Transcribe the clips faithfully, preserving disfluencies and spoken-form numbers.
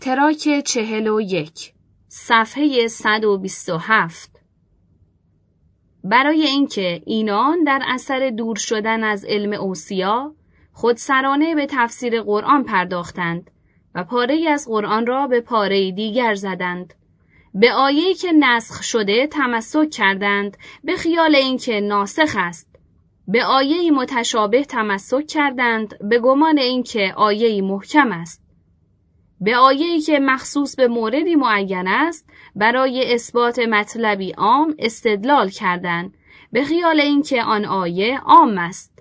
تراک چهل و یک، صفحه صد و بیست و هفت. برای اینکه اینان در اثر دور شدن از علم اوصیا خودسرانه به تفسیر قرآن پرداختند و پاره‌ای از قرآن را به پاره‌ای دیگر زدند. به آیه‌ای که نسخ شده تمسک کردند به خیال اینکه ناسخ است. به آیه‌ای متشابه تمسک کردند به گمان اینکه آیه‌ای محکم است. به آیه‌ای که مخصوص به موردی معین است برای اثبات مطلبی عام استدلال کردند به خیال اینکه آن آیه عام است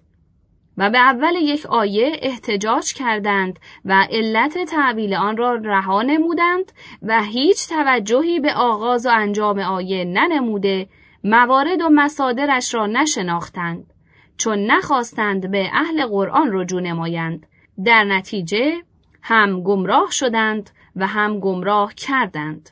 و به اول یک آیه احتجاج کردند و علت تعبیل آن را رها نمودند و هیچ توجهی به آغاز و انجام آیه ننموده موارد و مصادرش را نشناختند، چون نخواستند به اهل قرآن رجوع نمایند. در نتیجه هم گمراه شدند و هم گمراه کردند.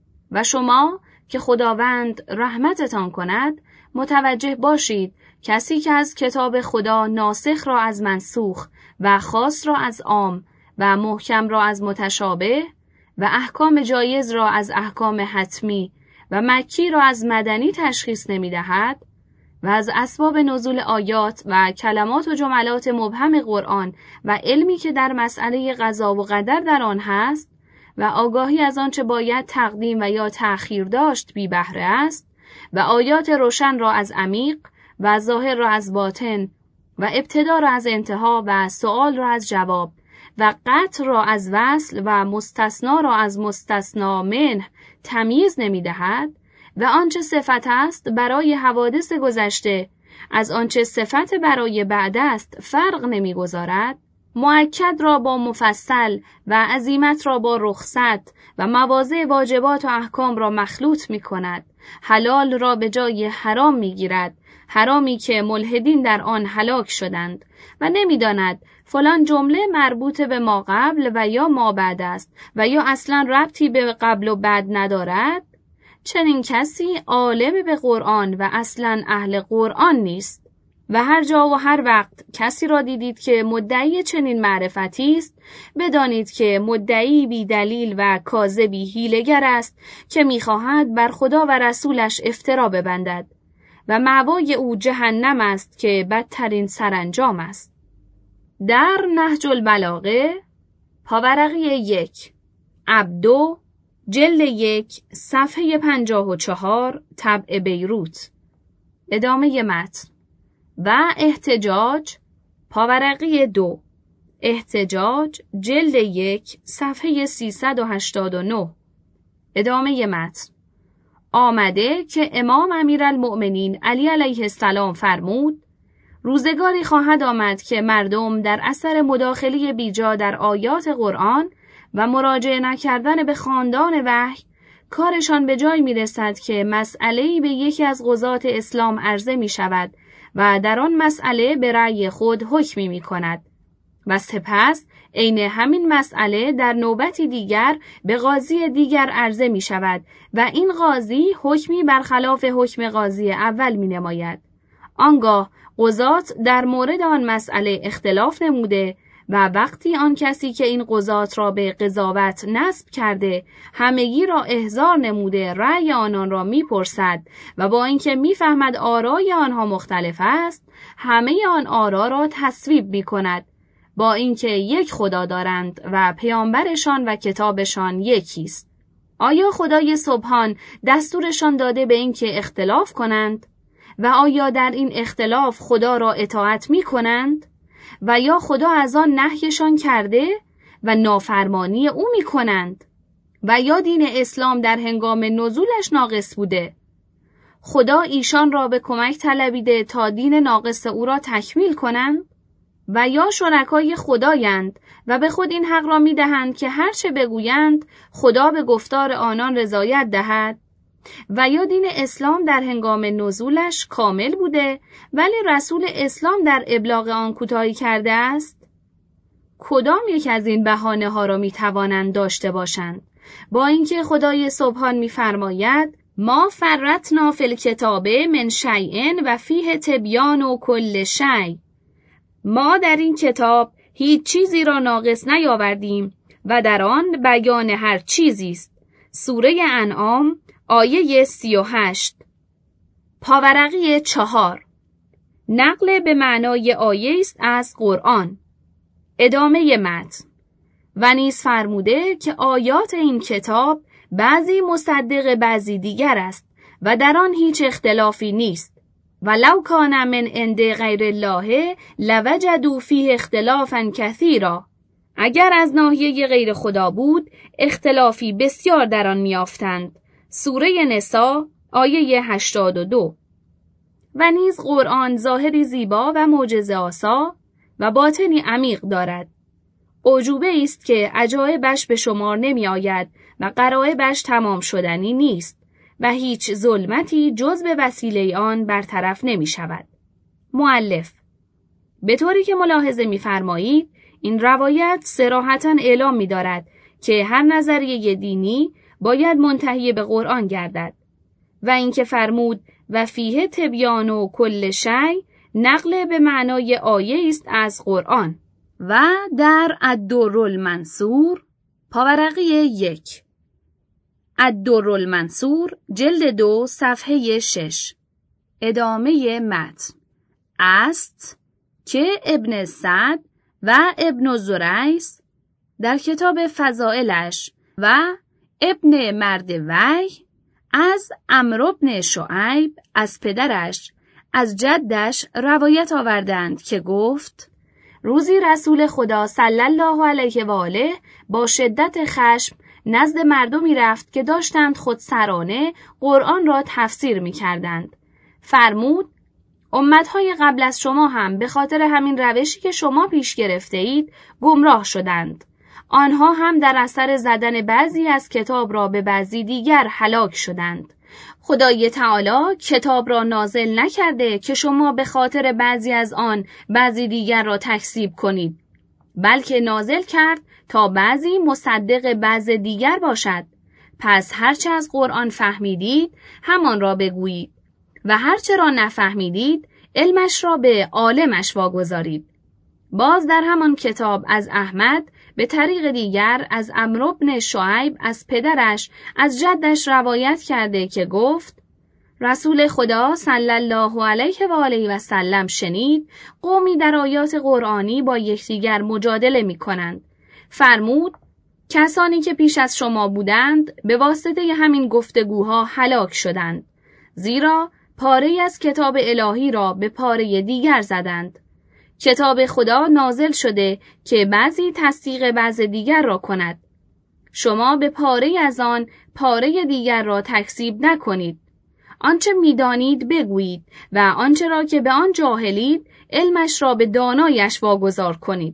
و شما که خداوند رحمتتان کند متوجه باشید کسی که از کتاب خدا ناسخ را از منسوخ و خاص را از عام و محکم را از متشابه و احکام جایز را از احکام حتمی و مکی را از مدنی تشخیص نمی دهد و از اسباب نزول آیات و کلمات و جملات مبهم قرآن و علمی که در مسئله قضا و قدر در آن هست و آگاهی از آنچه باید تقدیم و یا تأخیر داشت بی بهره است و آیات روشن را از عمیق و ظاهر را از باطن و ابتدا را از انتها و سؤال را از جواب و قطع را از وصل و مستثنا را از مستثنا منه تمییز نمی دهد و آنچه صفت است برای حوادث گذشته از آنچه صفت برای بعد است فرق نمی گذارد، مؤکد را با مفصل و عزیمت را با رخصت و مواضع واجبات و احکام را مخلوط می کند، حلال را به جای حرام می گیرد، حرامی که ملحدین در آن هلاک شدند و نمی داند فلان جمله مربوط به ما قبل و یا ما بعد است و یا اصلا ربطی به قبل و بعد ندارد. چنین کسی عالم به قرآن و اصلا اهل قرآن نیست و هر جا و هر وقت کسی را دیدید که مدعی چنین معرفتی است بدانید که مدعی بی دلیل و کاذبی حیله‌گر است که می‌خواهد بر خدا و رسولش افترا ببندد و مأوای او جهنم است که بدترین سرانجام است. در نهج البلاغه پاورقی یک عبدو جلد یک صفحه پنجاه و چهار طبع بیروت. ادامه متن. و احتجاج پاورقی دو احتجاج جلد یک صفحه سیصد و هشتاد و نه. ادامه متن. آمده که امام امیرالمؤمنین علی علیه السلام فرمود روزگاری خواهد آمد که مردم در اثر مداخله بیجا در آیات قرآن و مراجعه نکردن به خواندان وحی کارشان به جای می رسد که مسئله‌ای به یکی از قضات اسلام عرضه می شود و در آن مسئله به رأی خود حکمی می کند و سپس عین همین مسئله در نوبتی دیگر به قاضی دیگر عرضه می شود و این قاضی حکمی برخلاف حکم قاضی اول می نماید. آنگاه قضات در مورد آن مسئله اختلاف نموده و وقتی آن کسی که این قضات را به قضاوت نسب کرده همگی را احضار نموده رأی آنان را میپرسد و با اینکه میفهمد آرای آنها مختلف است همه آن آرا را تصویب میکند با اینکه یک خدا دارند و پیامبرشان و کتابشان یکی است. آیا خدای سبحان دستورشان داده به اینکه اختلاف کنند و آیا در این اختلاف خدا را اطاعت میکنند و یا خدا از آن نهیشان کرده و نافرمانی او می کنند و یا دین اسلام در هنگام نزولش ناقص بوده؟ خدا ایشان را به کمک طلبیده تا دین ناقص او را تکمیل کنند و یا شرکای خدایند و به خود این حق را می دهند که هرچه بگویند خدا به گفتار آنان رضایت دهد و یا دین اسلام در هنگام نزولش کامل بوده ولی رسول اسلام در ابلاغ آن کوتاهی کرده است؟ کدام یک از این بهانه ها را می توانند داشته باشند؟ با اینکه خدای سبحان می فرماید ما فرطنا فی الکتاب من شیء و فیه تبیان و کل شیء، ما در این کتاب هیچ چیزی را ناقص نیاوردیم و در آن بیان هر چیزی است. سوره انعام آیه سی و هشت. پاورقی چهار. نقل به معنای آیه است از قرآن. ادامه متن. و نیز فرموده که آیات این کتاب بعضی مصدق بعضی دیگر است و در آن هیچ اختلافی نیست. ولو کان من عند غیر الله لوجدوا فیه اختلافا کثیرا. اگر از ناحیه غیر خدا بود اختلافی بسیار در آن میافتند. سوره نساء آیه هشتاد و دو. و نیز قرآن ظاهری زیبا و معجزه آسا و باطنی عمیق دارد. اعجوبه است که عجایبش به شمار نمی آید و غرایبش تمام شدنی نیست و هیچ ظلمتی جز به وسیله آن برطرف نمی شود. مؤلف: به طوری که ملاحظه می فرمایید این روایت صراحتاً اعلام می دارد که هر نظریه دینی باید منتهی به قرآن گردد و اینکه فرمود و فیه تبیان و کل شیء نقل به معنای آیه است از قرآن. و در الدرالمنصور پاورقی یک. الدرالمنصور جلد دو صفحه شش. ادامه متن است که ابن سعد و ابن زریس در کتاب فضائلش و ابن مردوی از عمرو بن شعیب از پدرش از جدش روایت آوردند که گفت روزی رسول خدا صلی الله علیه و آله با شدت خشم نزد مردمی رفت که داشتند خودسرانه قرآن را تفسیر می کردند. فرمود امتهای قبل از شما هم به خاطر همین روشی که شما پیش گرفته اید گمراه شدند. آنها هم در اثر زدن بعضی از کتاب را به بعضی دیگر هلاک شدند. خدای تعالی کتاب را نازل نکرده که شما به خاطر بعضی از آن بعضی دیگر را تکذیب کنید، بلکه نازل کرد تا بعضی مصدق بعض دیگر باشد. پس هرچه از قرآن فهمیدید همان را بگویید و هرچه را نفهمیدید علمش را به عالمش واگذارید. باز در همان کتاب از احمد به طریق دیگر از عمرو بن شعیب از پدرش از جدش روایت کرده که گفت رسول خدا صلی الله علیه و آله و سلم شنید قومی در آیات قرآنی با یکدیگر مجادله می کنند. فرمود کسانی که پیش از شما بودند به واسطه همین گفتگوها هلاک شدند، زیرا پاره از کتاب الهی را به پاره دیگر زدند. کتاب خدا نازل شده که بعضی تصدیق بعض دیگر را کند. شما به پاره از آن پاره دیگر را تکذیب نکنید. آنچه می‌دانید بگویید و آنچه را که به آن جاهلید علمش را به دانایش واگذار کنید.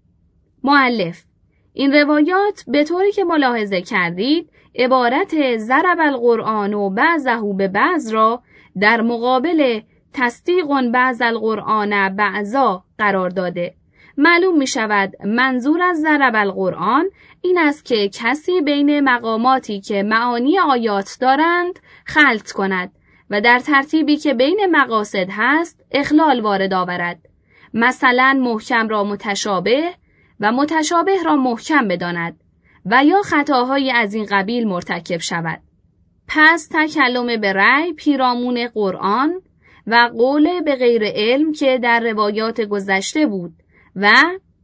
مؤلف: این روایات به طوری که ملاحظه کردید عبارت ضرب القرآن و بعضه به بعض را در مقابل تصدیق بعض القرآن بعضا قرار داده. معلوم می شود منظور از ضرب القرآن این است که کسی بین مقاماتی که معانی آیات دارند خلط کند و در ترتیبی که بین مقاصد هست اخلال وارد آورد. مثلا محکم را متشابه و متشابه را محکم بداند و یا خطاهای از این قبیل مرتکب شود. پس تکلم به رأی پیرامون قرآن و قول به غیر علم که در روایات گذشته بود و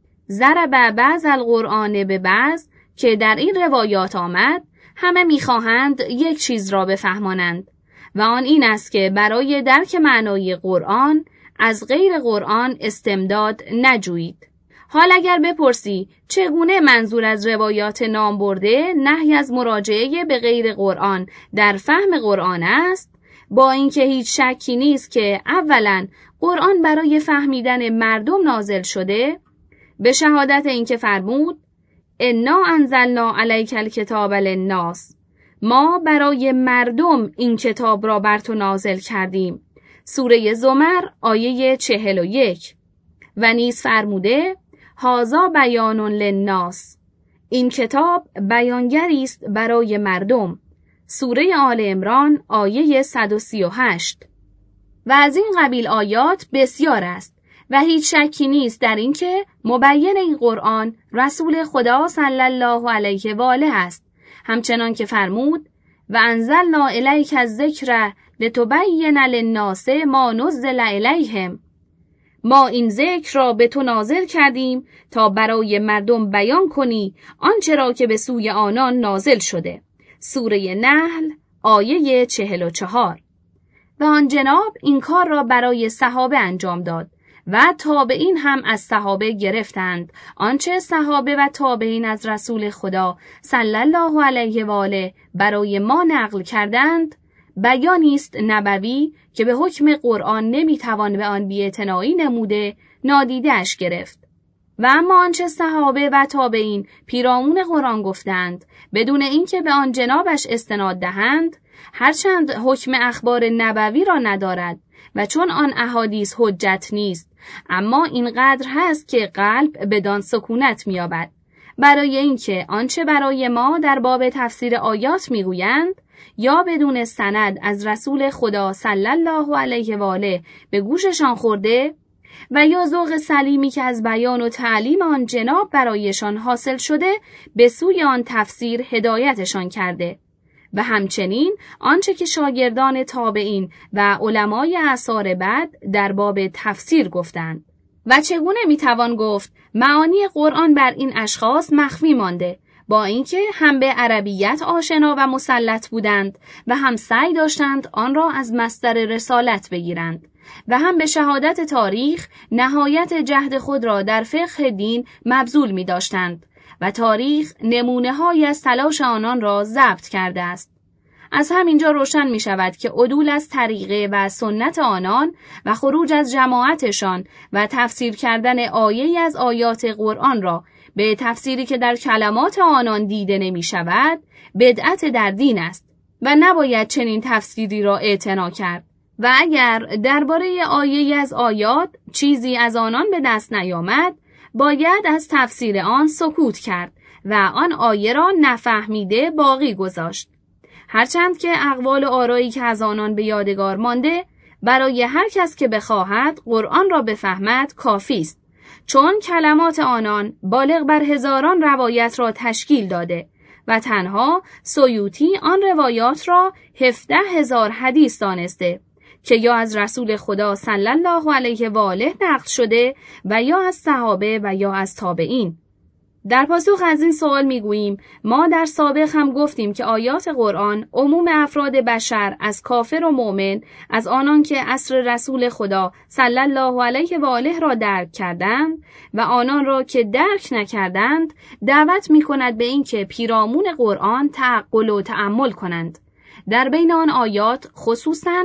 ضرب بعض القرآن به بعض که در این روایات آمد همه میخواهند یک چیز را بفهمانند و آن این است که برای درک معنای قرآن از غیر قرآن استمداد نجویید. حال اگر بپرسی چگونه منظور از روایات نام برده نهی از مراجعه به غیر قرآن در فهم قرآن است، با اینکه هیچ شکی نیست که اولا قرآن برای فهمیدن مردم نازل شده، به شهادت اینکه فرمود انا انزلنا الیک الکتاب للناس، ما برای مردم این کتاب را بر تو نازل کردیم. سوره زمر آیه چهل و یک. و نیز فرموده هذا بیان للناس، این کتاب بیانگری است برای مردم. سوره آل عمران آیه صد و سی و هشت. و از این قبیل آیات بسیار است و هیچ شکی نیست در این که مبین این قرآن رسول خدا صلی الله علیه و آله است، همچنان که فرمود و انزلنا الیک الذکر لتبین للناس ما نزل الیهم. ما این ذکر را به تو نازل کردیم تا برای مردم بیان کنی آنچه را که به سوی آنان نازل شده. سوره نحل آیه چهل و چهار. و آن جناب این کار را برای صحابه انجام داد و تابعین هم از صحابه گرفتند آنچه صحابه و تابعین از رسول خدا صلی الله علیه و آله برای ما نقل کردند. بیانی است نبوی که به حکم قرآن نمیتوان به آن بی‌اعتنایی نموده نادیده اش گرفت. و اما آنچه صحابه و تابعین پیرامون قرآن گفتند بدون اینکه به آن جنابش استناد دهند، هرچند حکم اخبار نبوی را ندارد و چون آن احادیث حجت نیست، اما اینقدر هست که قلب بدان سکونت می‌یابد، برای اینکه آنچه برای ما در باب تفسیر آیات میگویند یا بدون سند از رسول خدا صلی الله علیه و آله به گوششان خورده و یا ذوق سلیمی که از بیان و تعلیم آن جناب برایشان حاصل شده به سوی آن تفسیر هدایتشان کرده و همچنین آنچه که شاگردان تابعین و علمای عصر بعد در باب تفسیر گفتند. و چگونه میتوان گفت معانی قرآن بر این اشخاص مخفی مانده، با اینکه هم به عربیت آشنا و مسلط بودند و هم سعی داشتند آن را از مصدر رسالت بگیرند و هم به شهادت تاریخ نهایت جهد خود را در فقه دین مبذول می داشتند و تاریخ نمونه های از تلاش آنان را ضبط کرده است. از همینجا روشن می شود که عدول از طریقه و سنت آنان و خروج از جماعتشان و تفسیر کردن آیه از آیات قرآن را به تفسیری که در کلمات آنان دیده نمی شود بدعت در دین است و نباید چنین تفسیری را اعتنا کرد. و اگر درباره آیه از آیات چیزی از آنان به دست نیامد، باید از تفسیر آن سکوت کرد و آن آیه را نفهمیده باقی گذاشت. هرچند که اقوال و آرایی که از آنان به یادگار مانده برای هر کس که بخواهد قرآن را بفهمد کافی است، چون کلمات آنان بالغ بر هزاران روایت را تشکیل داده و تنها سیوطی آن روایات را هفده هزار حدیث دانسته که یا از رسول خدا صلی الله علیه و آله نقل شده و یا از صحابه و یا از تابعین. در پاسخ از این سوال میگوییم ما در سابق هم گفتیم که آیات قرآن عموم افراد بشر از کافر و مؤمن، از آنان که عصر رسول خدا صلی الله علیه و آله را درک کردند و آنان را که درک نکردند دعوت میکند به این که پیرامون قرآن تعقل و تأمل کنند. در بین آن آیات خصوصاً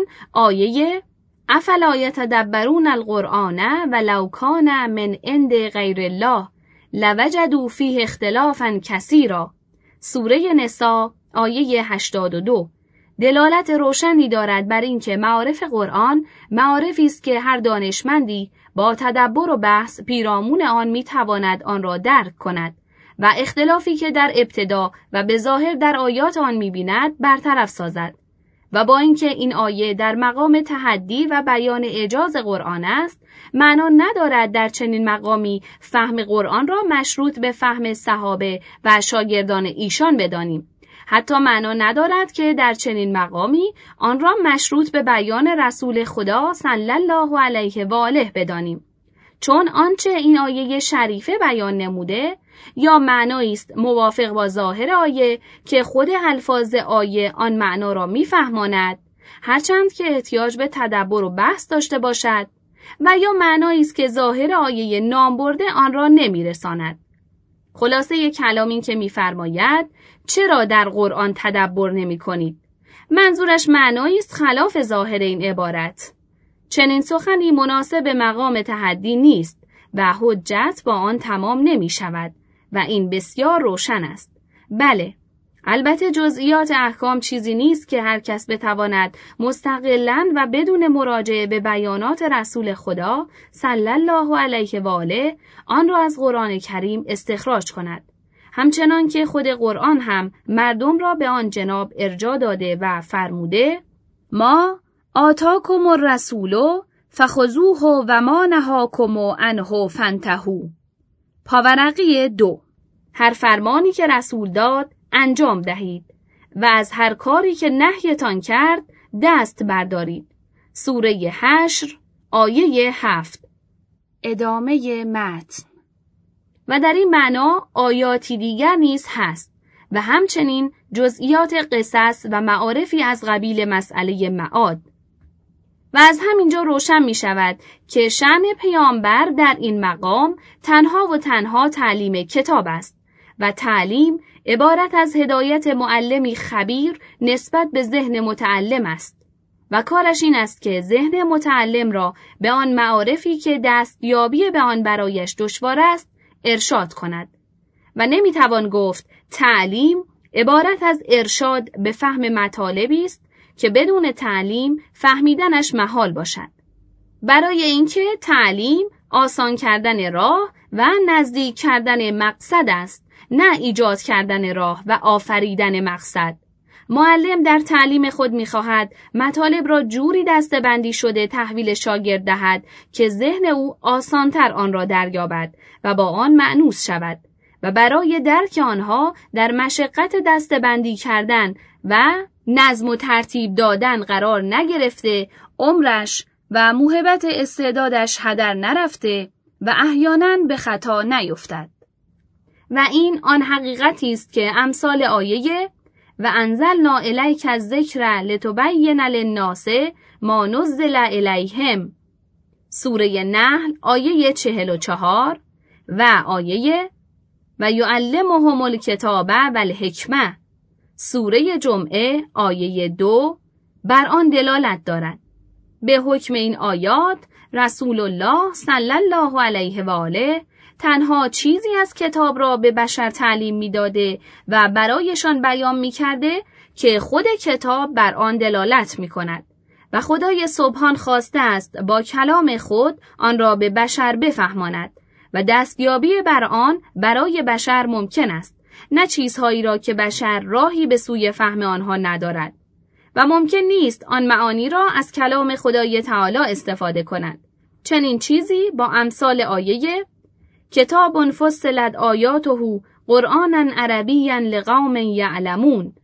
آیه افلا یتدبرون القرآن ولو کان من عند غیر الله لوجدوا فیه اختلافا کثیرا، سوره نساء آیه هشتاد و دو، دلالت روشنی دارد بر اینکه معارف قرآن معارفی است که هر دانشمندی با تدبر و بحث پیرامون آن میتواند آن را درک کند و اختلافی که در ابتدا و به ظاهر در آیات آن می‌بیند برطرف سازد. و با اینکه این آیه در مقام تحدی و بیان اعجاز قرآن است، معنا ندارد در چنین مقامی فهم قرآن را مشروط به فهم صحابه و شاگردان ایشان بدانیم. حتی معنا ندارد که در چنین مقامی آن را مشروط به بیان رسول خدا صلی الله علیه و آله بدانیم، چون آنچه این آیه شریفه بیان نموده یا معنایی است موافق با ظاهر آیه که خود الفاظ آیه آن معنا را میفهماند، هرچند که احتیاج به تدبر و بحث داشته باشد، و یا معنایی است که ظاهر آیه نام برده آن را نمیرساند. خلاصه کلام این که میفرماید چرا در قرآن تدبر نمی کنید؟ منظورش معنایی است خلاف ظاهر این عبارت. چنین سخنی مناسب مقام تحدی نیست و حجت با آن تمام نمی شود و این بسیار روشن است. بله، البته جزئیات احکام چیزی نیست که هر کس بتواند مستقلاً و بدون مراجعه به بیانات رسول خدا صلی الله علیه و آله آن را از قرآن کریم استخراج کند. همچنان که خود قرآن هم مردم را به آن جناب ارجاع داده و فرموده ما آتاکم الرسول فخذوه و ما نهاکم عنه فانتهوا. پاورقی دو. هر فرمانی که رسول داد انجام دهید و از هر کاری که نهیتان کرد دست بردارید. سوره حشر آیه هفت. ادامه متن. و در این معنا آیاتی دیگر نیز هست و همچنین جزئیات قصص و معارفی از قبیل مسئله معاد. و از همینجا روشن می شود که شأن پیامبر در این مقام تنها و تنها تعلیم کتاب است و تعلیم عبارت از هدایت معلمی خبیر نسبت به ذهن متعلم است و کارش این است که ذهن متعلم را به آن معارفی که دستیابی به آن برایش دشوار است ارشاد کند و نمیتوان گفت تعلیم عبارت از ارشاد به فهم مطالبی است که بدون تعلیم فهمیدنش محال باشد. برای اینکه تعلیم آسان کردن راه و نزدیک کردن مقصد است، نه ایجاد کردن راه و آفریدن مقصد. معلم در تعلیم خود می‌خواهد مطالب را جوری دسته‌بندی شده تحویل شاگرد دهد که ذهن او آسانتر آن را دریابد و با آن مأنوس شود و برای درک آنها در مشقت دسته‌بندی کردن و نظم و ترتیب دادن قرار نگرفته، عمرش و موهبت استعدادش هدر نرفته و احیالاً به خطا نیفتد. و این آن حقیقتی است که امثال آیه و انزلنا الیک الذکر لتبین للناس ما نزل الیهم سوره نحل آیه چهل و چهار و آیه و یعلمهم الکتاب و الحکمه سوره جمعه آیه دو بر آن دلالت دارد. به حکم این آیات رسول الله صلی الله علیه و آله تنها چیزی از کتاب را به بشر تعلیم می‌داده و برایشان بیان می‌کرده که خود کتاب بر آن دلالت می‌کند و خدای سبحان خواسته است با کلام خود آن را به بشر بفهماند و دستیابی بر آن برای بشر ممکن است، نه چیزهایی را که بشر راهی به سوی فهم آنها ندارد و ممکن نیست آن معانی را از کلام خدای تعالی استفاده کند. چنین چیزی با امثال آیه کتاب فصلت آیاته قرآنا عربیا لقوم یعلمون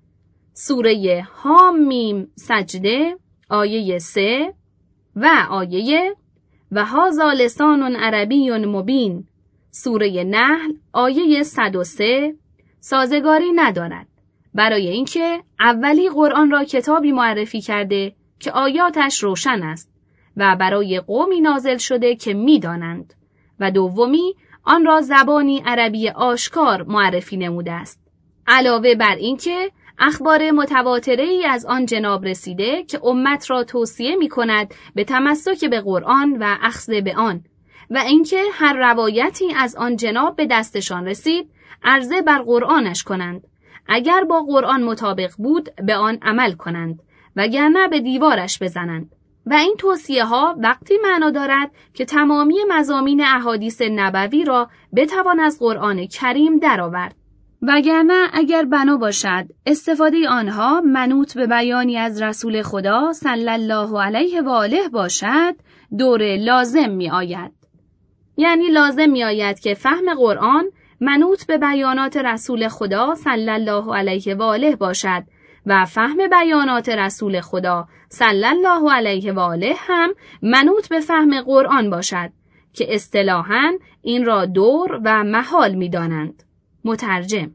سوره حامیم سجده آیه سه و آیه و هذا لسان عربی مبین سوره نحل آیه صد و سه سازگاری ندارد، برای اینکه اولی قرآن را کتابی معرفی کرده که آیاتش روشن است و برای قومی نازل شده که می‌دانند و دومی آن را زبانی عربی آشکار معرفی نموده است. علاوه بر اینکه اخبار متواتره ای از آن جناب رسیده که امت را توصیه می کند به تمسک به قرآن و اخذ به آن و اینکه هر روایتی از آن جناب به دستشان رسید عرضه بر قرآنش کنند، اگر با قرآن مطابق بود به آن عمل کنند وگرنه به دیوارش بزنند. و این توصیه ها وقتی معنا دارد که تمامی مضامین احادیث نبوی را بتوان از قرآن کریم درآورد، وگرنه اگر بنا باشد استفاده آنها منوط به بیانی از رسول خدا صلی الله علیه و آله باشد دور لازم می آید. یعنی لازم می آید که فهم قرآن منوط به بیانات رسول خدا صلی الله علیه و آله باشد و فهم بیانات رسول خدا صلی الله علیه و آله هم منوط به فهم قرآن باشد که اصطلاحاً این را دور و محال می دانند. مترجم.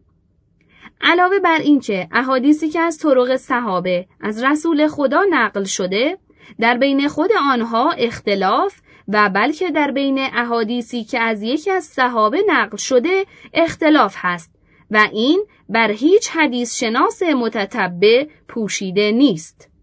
علاوه بر این که احادیثی که از طرق صحابه از رسول خدا نقل شده در بین خود آنها اختلاف و بلکه در بین احادیثی که از یکی از صحابه نقل شده اختلاف هست و این بر هیچ حدیث شناس متتبع پوشیده نیست.